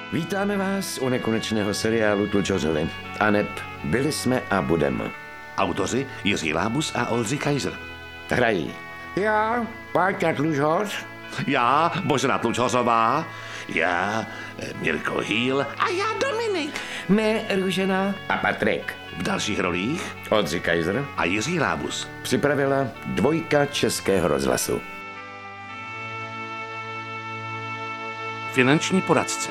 Vítáme vás u nekonečného seriálu Tlučořili. Aneb byli jsme a budeme. Autoři Jiří Lábus a Oldřich Kaiser. Hrají já, Páťa Tlučhoř, Já, Božena Tlučhořová, já, Mirko Hýl a já, Dominik. mé Růžena a Patrik. V dalších rolích Oldřich Kaiser a Jiří Lábus. připravila Dvojka Českého rozhlasu. Finanční poradce.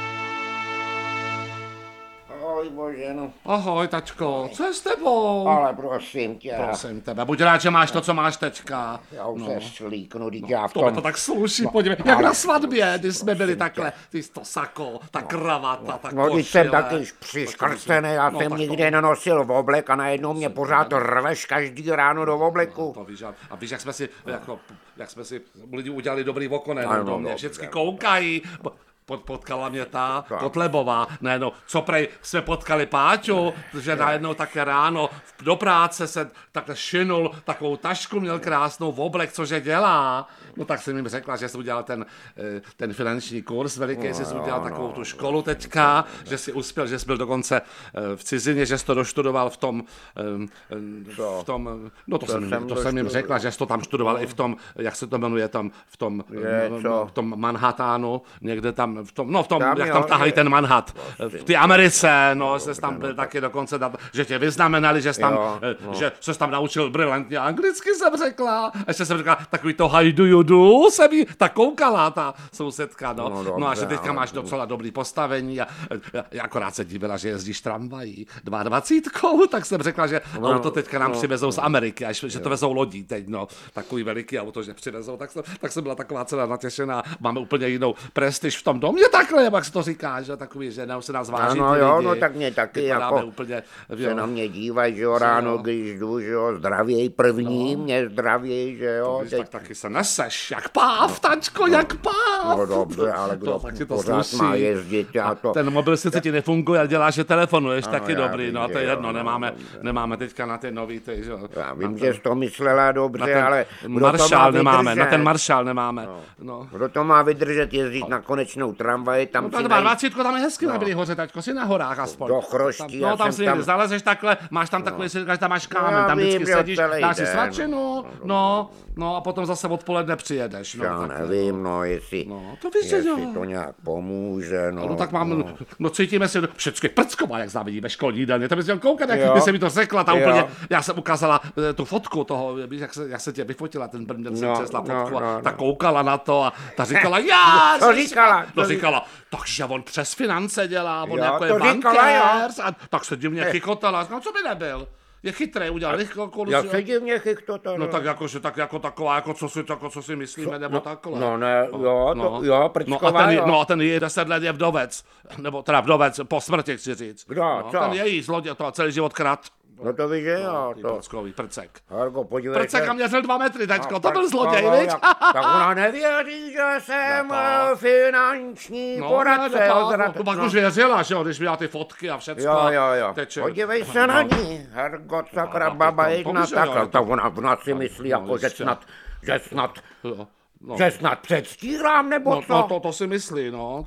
Ahoj, Boženo. Ahoj, tačko, co je s tebou? Ale prosím tě. Prosím tebe, buď rád, že máš to, co máš teďka. Já už se slíknu, teď já v To mi tom... to tak sluší, podívej, jak na svatbě, kdy jsme byli takhle, ty to sako, ta kravata, ta No, když jsem košile. taky přiškrcený, já No, jsem tak nikdy nenosil v oblek a najednou mě pořád rveš každý ráno do obleku. To víš, a víš, jak jsme si lidi udělali dobrý oko, ne, Ano, do mě dobře. vždycky koukají. Potkala mě ta Kotlebová, najednou, co prej jsme potkali Páťu, že najednou také ráno do práce se takhle šinul, takovou tašku měl krásnou v oblek, cože dělá. No tak jsem jim řekla, že jsem udělal ten finanční kurz veliký, že jsem udělal takovou tu školu teďka, že si uspěl, že jsi byl dokonce v cizině, že jsi to doštudoval v tom, no to jsem jim řekla, že jsi to tam študoval i v tom, jak se to jmenuje, tam v tom Manhattanu, někde tam, jak tam tahají ten Manhattan, v té Americe, no, jsi tam byl taky dokonce, že tě vyznamenali, že jsi tam, že jsi tam naučil brilantně anglicky, jsem řekla, a ještě jsem řekla, takový to how do you do, se mi tak koukala ta sousedka, no a že teďka máš docela dobrý postavení a akorát se divila, že jezdíš tramvají 22, tak jsem řekla, že auto teďka nám přivezou z Ameriky, a že to vezou lodí teď, no, takový veliký auto, že přivezou, tak jsem byla taková celá natěšená, máme úplně jinou prestiž v tom domě, takhle, jak se to říká, že takový, že se nás váží Ano, ty jo, lidi. no tak mě taky Vypadáme jako úplně, se na mě dívají, že jo, ráno, když jdu, že jo, zdravěj první, mě zdravěj, že jo. Víš, tak taky se neseš, jak páv, tačko, jak páv. No dobře, ale kdo taky to pořád sluší. má jezdit, já to... Ten mobil sice ti nefunguje, ale děláš, že telefonuješ, taky já dobrý, vím, no a to je že jedno, jo, nemáme teďka na ty nový, že jo. Já vím, že jsi to myslela dobře, ale... Maršál nemáme, na ten maršál nemáme, no. Kdo to má vydržet jezdit na konečnou tramvaj, tam No si to 22, tam je hezky na Bílý hoře, taťko, si na horách aspoň. Do Chroští, No já tam jsem si někde zalezeš takhle, máš tam takový, si říkáš, tam máš kámen, tam vím, vždycky jo, sedíš, celý dáš si den. svačinu, no a potom zase odpoledne přijedeš. No, Já tak, nevím, no, jestli to víš, že jo. to nějak pomůže, no. No tak mám, no cítíme si, všechny prcková, jak závidíme školní jídelně, to bys měl koukat, Jo. jak by se mi to řekla, ta Jo. úplně, já jsem ukázala tu fotku toho, víš, jak se tě vyfotila, ten první den jsem přesla fotku a ta koukala na to a ta říkala, já! Co říkala? No říkala, takže on přes finance dělá, on Jo, jako je to říkala, jo. bankéř, a tak se divně chykotala, no co by nebyl? Je chytrý, udělal rychlou koluci. Jak se divně chychto No tak jakože tak jako taková, jako co si myslíme, nebo takhle. No ne, jo, prčková, no a ten její 10 let je vdovec, nebo teda vdovec po smrti, chci říct. Kdo, no, co? ten její zlodě, to celý život krát. No to víš, že jo, to. Prckový, prcek. Hargo, podívej Prcek a měřil 2 metry, tačko, to tak- byl zloděj, no, viď? Tak ona nevěří, že jsem finanční poradce. No pak už věřila, že jo, když měla ty fotky a všecko. Jo. Podívej se na ní, Hargo, sakra, baba jedna takhle. Tak ona si myslí, jako, že snad že snad předstírám, nebo co? No to si myslí, no.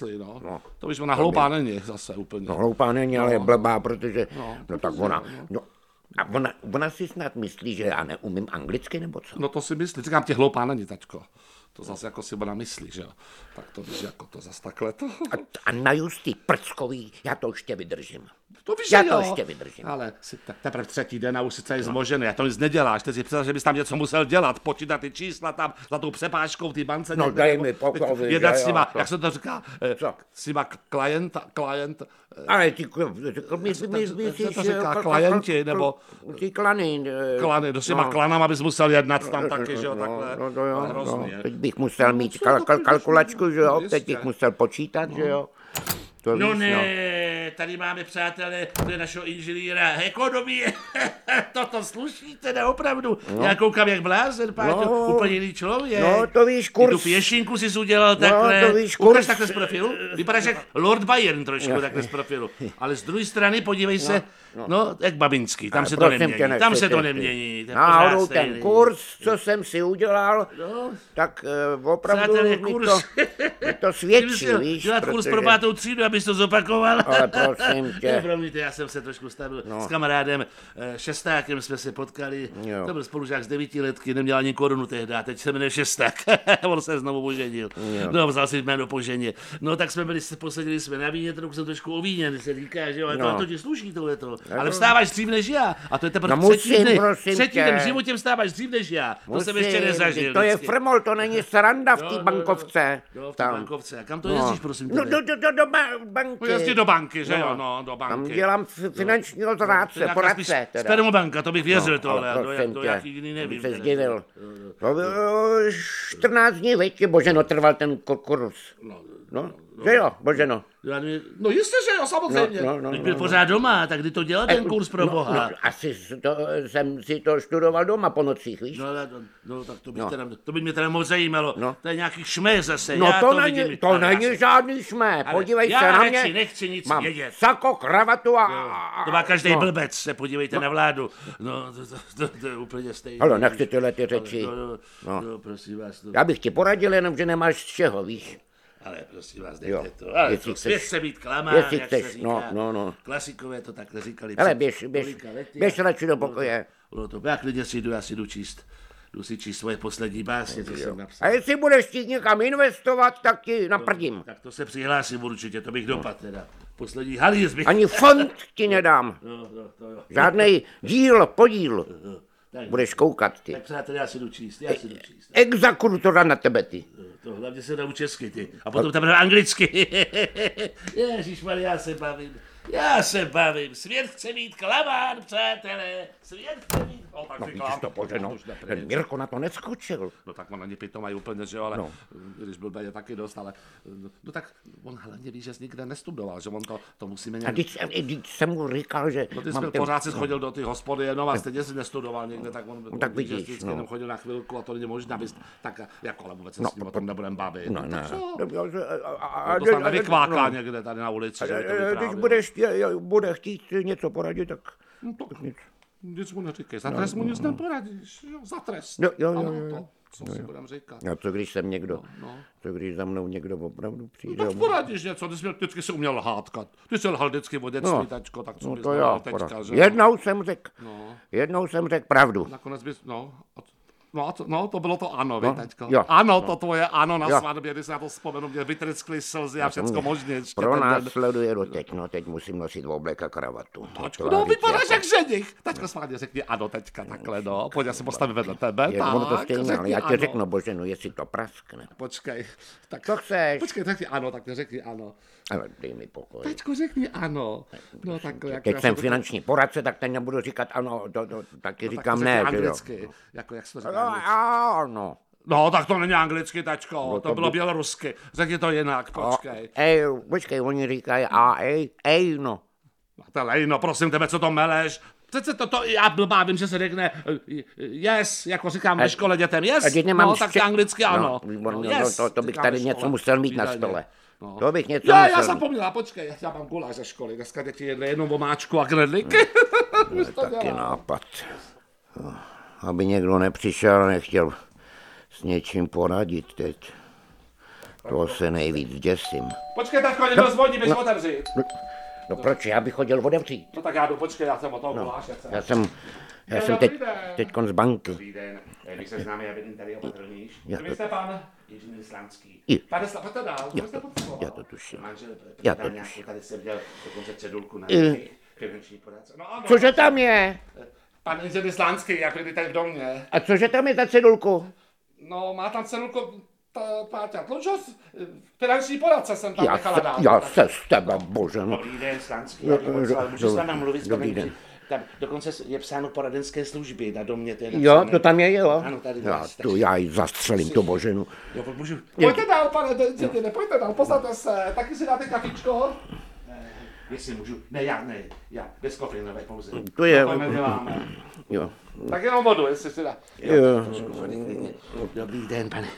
To víš, ona hloupá není zase úplně. No hloupá není, ale je blbá, protože, tak ona, a ona si snad myslí, že já neumím anglicky, nebo co? No to si myslí, říkám ti hloupá není, tačko. To zase jako si ona myslí, že jo. Tak to víš, jako to zase takhle to. A na Justy prckový, já to ještě vydržím. To víš, Já že to jo. ještě vydržím. Ale jsi teprve 3. den a už si celý zmožený, a to nic neděláš. Ty si představ, že bys tam něco musel dělat, počítat ty čísla tam za tou přepážkou v té bance. No dej mi pokoj, jednat že s nima, jo, jak se to říká, s nima klient, ale ty, myslíš, to říká klienti, nebo ty klany. klany, s těma klanama bys musel jednat tam taky, že jo, takhle. No jo, Hrozný, teď bych musel mít kalkulačku, že jo, teď bych musel počítat, že jo. No ne, tady máme, přátelé, to je našeho inženýra ekonomie. Toto sluší teda opravdu. Já koukám jak blázen, Páťo, úplně jiný člověk. No, to víš, Ty kurz. tu pěšinku jsi udělal takhle. to víš, kurz. Ukaž takhle z profilu. Vypadáš jak Lord Byron trošku takhle z profilu. Ale z druhé strany, podívej se, No, jak Babinský, tam se to nemění. Tam se to nemění. Náhodou ten kurz, co jsem si udělal, tak opravdu mi to svědčí, víš. Dělat kurz pro 5. třídu, abys to zopakoval. Ale prosím tě. Promiňte, já jsem se trošku stavil s kamarádem Šestákem, jsme se potkali. To byl spolužák z 9letky, neměl ani korunu tehdy, a teď se jmenuje Šesták. On se znovu oženil. No, vzal si jméno po ženě. No, tak jsme posadili jsme na víně, trochu jsem trošku ovíněn, se říká, že jo, to ti sluší tohleto. Ale vstáváš dřív než já. A to je teprve třetí den v životě vstáváš dřív než já. To jsem ještě nezažil. To je frmol, to není sranda v té bankovce. V té bankovce. A kam to jezdíš, prosím tebe? Do banky. Jezdí do banky, že jo, no, do banky. Tam dělám finančního zrádce, poradce. Spermobanka, to bych věřil tohle, to jaký jiný nevím. Se zdivil. To bylo 14 dní, veď, Boženo, trval ten kurz. No, že jo, Boženo. No jistě, že jo, samozřejmě. Teď byl pořád doma, tak kdy to dělal ten kurz pro Boha? Asi jsem si to študoval doma po nocích, víš? No tak to by mě teda moc zajímalo. To je nějaký šmé zase. No to není žádný šmé, podívej se na mě. Já nechci nic vědět. Mám sako, kravatu a... To má každý blbec, se podívejte na vládu. No, to je úplně stejné. Ale nechci tyhle ty řeči. No, prosím vás. Já bych ti poradil, jenom že nemáš z čeho, víš? Ale prosím vás, dejte to. Ale to svět se být klamán, jak se říká. No. Klasikové to takhle říkali. Ale běž radši do pokoje. Já klidně si jdu číst. Jdu si číst svoje poslední básně, co jsem napsal. A jestli budeš chtít někam investovat, tak ti naprdím. Tak to se přihlásím určitě, to bych dopadl teda. Poslední halíř bych... Ani fond ti nedám. Žádnej podíl. Budeš koukat, ty. Tak přátelé, já si jdu číst. Exakultura na tebe, ty. To hlavně se dám česky, ty. A potom teprve anglicky. Ježišmarja, já se bavím. Svět chce mít klamán, přátelé. Svět chce mít... No vidíš to, Boženo, ten Mirko na to neskočil. No tak on ani to mají úplně, že jo, ale když byl je taky dost, ale... No tak on hlavně ví, že jsi nikde nestudoval, že on to musíme nějak... A teď jsem mu říkal, že... No ty jsi pořád si chodil do ty hospody, jenom a stejně si nestudoval někde, tak on... Tak vidíš, jenom chodil na chvilku a to není možná, tak jako, ale vůbec se s ním o tom nebudem bavit. No, ne. To se tam nevykváká někde tady na ulici, že když bude chtít něco poradit, tak nic. Nic mu neříkej, za trest mu nic neporadíš, jo, za trest. Jo. Co si budem říkat. A co když jsem někdo, co když za mnou někdo opravdu přijde? No tak poradíš něco, ty jsi vždycky se uměl hádkat. Ty jsi lhal vždycky o dětství, tačko, tak co bys lhal teďka, že? Jednou jsem řekl pravdu. Nakonec bys, No, to bylo to ano, víš, teďko. To tvoje ano na svatbě, když se na to vzpomenu, mě vytryskly slzy a všecko možně. Pro nás sleduje doteď, teď musím nosit oblek a kravatu. No, vypadáš jak ženich. Teďko svátě řekni ano, teďka takhle, pojď, já se postavím vedle tebe, ono to stejně, ale já ti řeknu, Boženo, jestli to praskne. Počkej, tak... Co chceš? Počkej, řekni ano, tak neřekni ano. Ale dej mi pokoj. Teďko řekni ano. No, tak, teď jsem finanční poradce, tak teď nebudu říkat ano, taky říkám ne, že jo. Jako jak se to říká? Ano. No, tak to není anglicky, tačko, to bylo bělorusky. Řekni to jinak, počkej. Počkej, oni říkají no. To lejno, prosím tebe, co to meleš? Přece já blbá, vím, že se řekne yes, jako říkám ve škole dětem, yes, tak anglicky ano. To bych tady něco musel mít na stole. To bych něco musel. Já zapomněla, počkej, já mám guláš ze školy, dneska děti jedli jenom omáčku a knedlíky. Taky nápad. Aby někdo nepřišel a nechtěl s něčím poradit teď. To se nejvíc děsím. Počkej, tačko, někdo zvoní, běž otevřít. No proč, já bych chodil otevřít. No tak já jdu, počkej, já jsem o toho guláše. Já jsem teďkon z banky. Dobrý den, když se známe, já bydlím tady opatrníš. Vy jste pan Jiří Slánský. Pane pojďte dál, co jste potřeboval? Já to tuším. Manžel, tady jsem dělal dokonce cedulku na finanční poradce. No ano. Cože tam je? Pan Jiří Slánský, jak bydlí tady v domě. A cože tam je za cedulku? No, má tam cedulku... Páťa, finanční poradce jsem tam nechala dát. Já se s tebe, Boženo. Dobrý den, Slánský, můžu s vámi mluvit? Dobrý den. Tam dokonce je psáno poradenské služby na domě. Jo, to tam je, jo. Ano, tady já ji zastřelím, to Boženu. Jo, můžu. Pojďte dál, pane děti, pojďte dál, postavte se, taky si dáte kafičko. Jestli můžu, já, bez kofeinové pouze. To je. Jo. Tak jenom vodu, jestli si dá. Jo. Dobrý den, pane.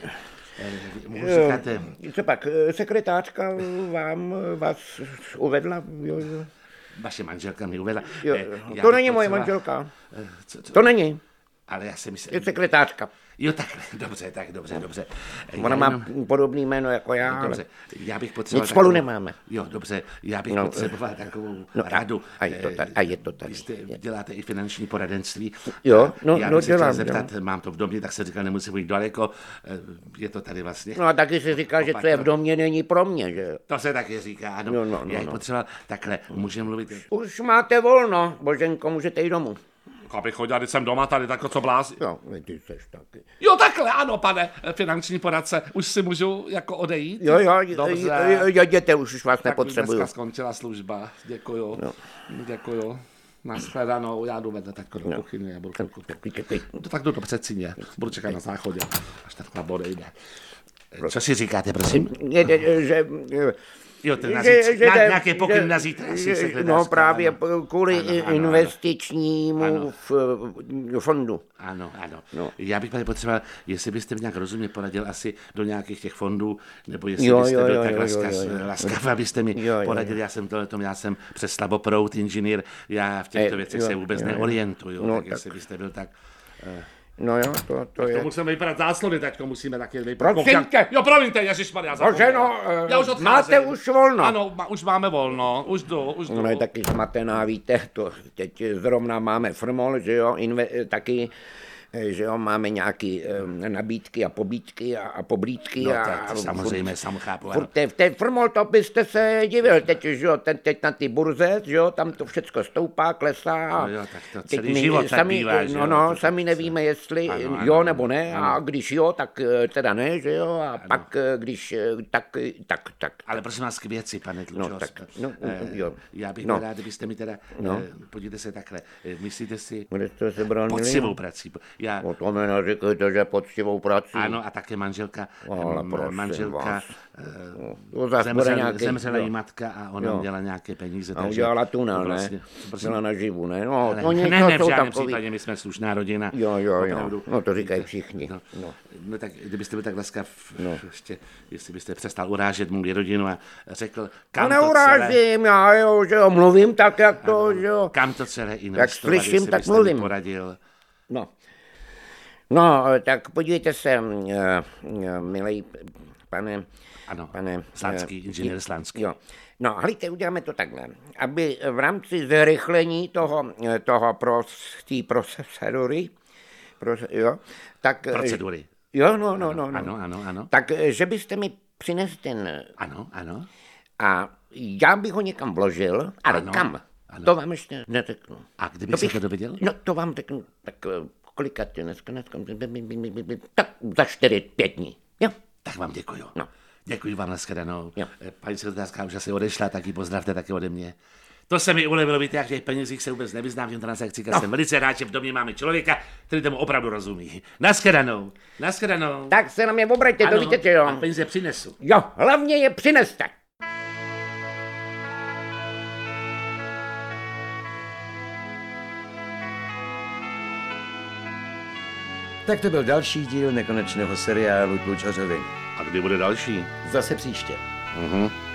Co pak, sekretářka vás uvedla? Jo. vaše manželka mi uvedla. Jo, to není moje manželka. Co? To není. Ale já si myslím... Je sekretářka. Jo, takhle, dobře, tak dobře. Ona má podobný jméno jako já, dobře. Já bych potřeboval... Nic spolu nemáme. Jo, dobře, já bych potřeboval takovou radu. A je to tady. Vy děláte i finanční poradenství. Jo, já bych se dělám. chtěl zeptat, mám to v domě, tak se říkal, nemusím jít daleko. Je to tady vlastně. No a taky se říká, že co je v domě, není pro mě, že? To se taky říká, ano. Já bych potřeboval takhle, můžeme mluvit... Už máte volno, Boženko, můžete jít domů. Abych chodil, když jsem doma tady, tak co blází. Jo, ty seš taky. Jo, takhle, ano, pane finanční poradce. Už si můžu jako odejít? Jo, jděte, už vás nepotřebuju. Dneska skončila služba, děkuju. Děkuju. Nashledanou, já jdu vedle takto do kuchyně, já budu tak jdu do předsíně, budu čekat na záchodě, až ta chlap odejde. Co si říkáte, prosím? Jo, nějaké pokyn na zítra. No právě kvůli investičnímu fondu. Ano. No. Já bych potřeboval, jestli byste mě nějak rozumně poradil asi do nějakých těch fondů, nebo jestli byste byl tak laskav, abyste mi poradil. Já jsem přes slaboproud inženýr, já v těchto věcech se vůbec neorientuju, tak jestli byste byl tak... No jo, to je... To musíme vypadat záslovy, teďko musíme taky vypadat. Promiňte! Jo, promiňte, ježišmarja, zapomněl. Já už odcházím. Máte už volno. Ano, už máme volno, už jdu. No je taky zmatená, víte, to teď zrovna máme Frmol, že jo, taky, že jo, máme nějaký nabídky a pobídky a poblídky. No tak samozřejmě, sam chápu. V té Frmol, to byste se divil, teď, že jo, teď na ty burze, že jo, tam to všecko stoupá, klesá. No jo, tak to celý život tak bývá, že jo. No, sami nevíme, jestli jo nebo ne, a když jo, tak teda ne, že jo, a pak když tak. Ale prosím vás k věci, pane Tlučovský. Jo. Já bych rád, kdybyste mi teda, podívejte se takhle, myslíte si poctivou prací. O to mi neříkejte, že poctivou prací. Ano, a také manželka zemřela jí matka a ona měla nějaké peníze. A udělala tunel, ne? Byla naživu, ne? No, ne, v žádném případě, my jsme slušná rodina. Jo, no to říkají všichni. No tak kdybyste byl tak laskav, ještě, jestli byste přestal urážet můj rodinu a řekl, kam to celé... neurážím, já jo, že jo, mluvím tak, jak to, že jo. Kam to celé investovat, jak slyším, tak byste mluvím. mi poradil. No, tak podívejte se, milý pane... Ano, Slánský, inženýr Slánský. Jo. No, hlejte, uděláme to takhle. Aby v rámci zrychlení toho procedury, tak... Procedury. Jo, no. Ano. Tak, že byste mi přinesl ten... Ano. A já bych ho někam vložil, ale kam? Ano. To vám ještě neřeknu. A kdybych se to dověděl? No, to vám řeknu, tak kolikat je dneska, tak za 4-5 dní, jo? Tak vám děkuju. No. Děkuji vám, nashledanou. Paní sekretářka už asi odešla, tak ji pozdravte taky ode mě. To se mi ulevilo, víte, jak těch penězích se vůbec nevyznám v těm transakcích. Jsem velice rád, že v domě máme člověka, který tomu opravdu rozumí. Nashledanou. Tak se na mě obraťte, to víte, že jo. A peníze přinesu. Jo, hlavně je přineste. Tak to byl další díl nekonečného seriálu Tlučořovi. A kdy bude další? Zase příště.